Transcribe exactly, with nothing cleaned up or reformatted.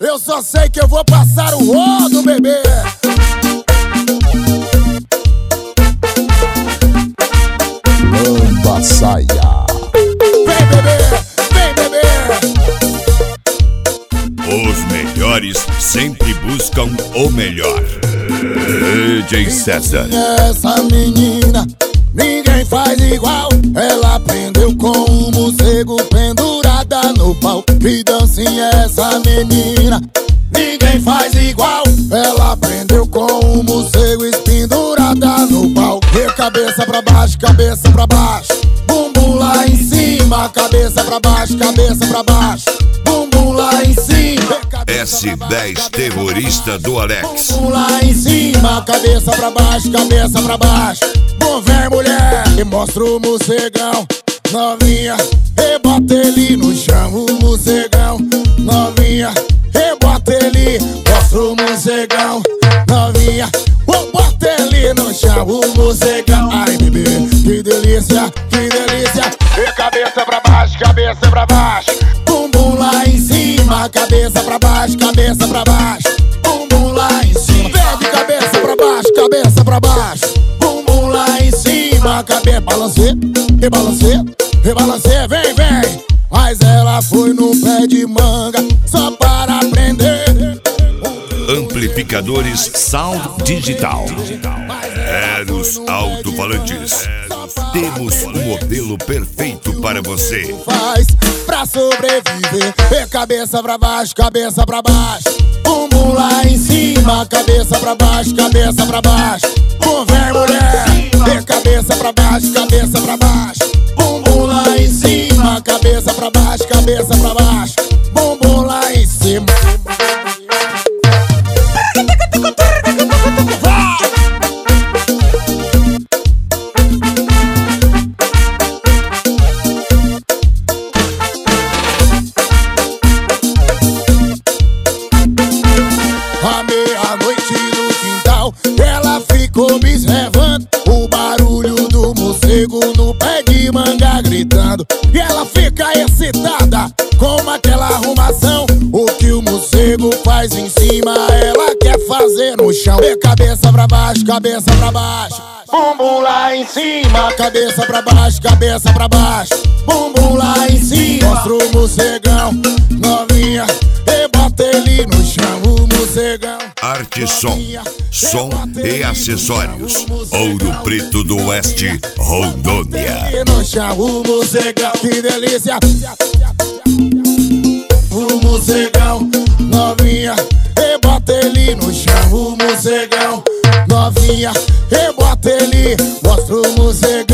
Eu só sei que eu vou passar o rodo, bebê. Lamba saia. Vem, bebê, vem, bebê. Os melhores sempre buscam o melhor. D J César. Essa menina, ninguém faz igual. Ela aprendeu com o morcego pendurada no pau. Que dancinha é essa menina, ninguém faz igual. Ela aprendeu com o morcego pendurada no pau. E cabeça pra baixo, cabeça pra baixo, bumbum lá em cima. Cabeça pra baixo, cabeça pra baixo, bumbum lá em cima. S dez terrorista do Alex. Bumbum lá em cima, cabeça pra baixo, cabeça pra baixo. Bom, vem mulher, e mostra o morcegão. Novinha, rebota ele no chão, o morcegão. Novinha, rebota ele, mostra o morcegão. Novinha, oh, bota ele no chão, o morcegão. Ai, bebê, que delícia, que delícia. E cabeça pra baixo, cabeça pra baixo, bumbum lá em cima. Cabeça pra baixo, cabeça pra baixo, bumbum lá em cima. Vem de cabeça pra baixo, cabeça pra baixo, bumbum lá em cima. Cabeça, balancê, rebalancê, rebalancê, vem, vem. Mas ela foi no pé de manga só para aprender. Amplificadores Sound Digital. Eros Alto-Falantes. Temos o modelo perfeito para você. Faz pra sobreviver. E cabeça pra baixo, cabeça pra baixo, bumbum lá em cima. Cabeça pra baixo, cabeça pra baixo, bom, vem mulher. E cabeça pra baixo, cabeça pra baixo, bumbum lá em cima. Cabeça pra baixo, cabeça pra baixo, bumbum lá em cima. À meia-noite no quintal, ela ficou observando o barulho do morcego no pé de manga gritando. E ela fica excitada com aquela arrumação. O que o morcego faz em cima, ela quer fazer no chão. E cabeça pra baixo, cabeça pra baixo, bumbum lá em cima. Cabeça pra baixo, cabeça pra baixo, bumbum lá em cima. Mostra o morcegão, novinha, e bota ele no chão, o morcegão. Arte Som, som e acessórios. Ouro Preto do Oeste, Rondônia. E no chão, o morcegão, que delícia. O morcegão, novinha, e bota ele no chão, o morcegão. Novinha, e bota ele, mostra o morcegão.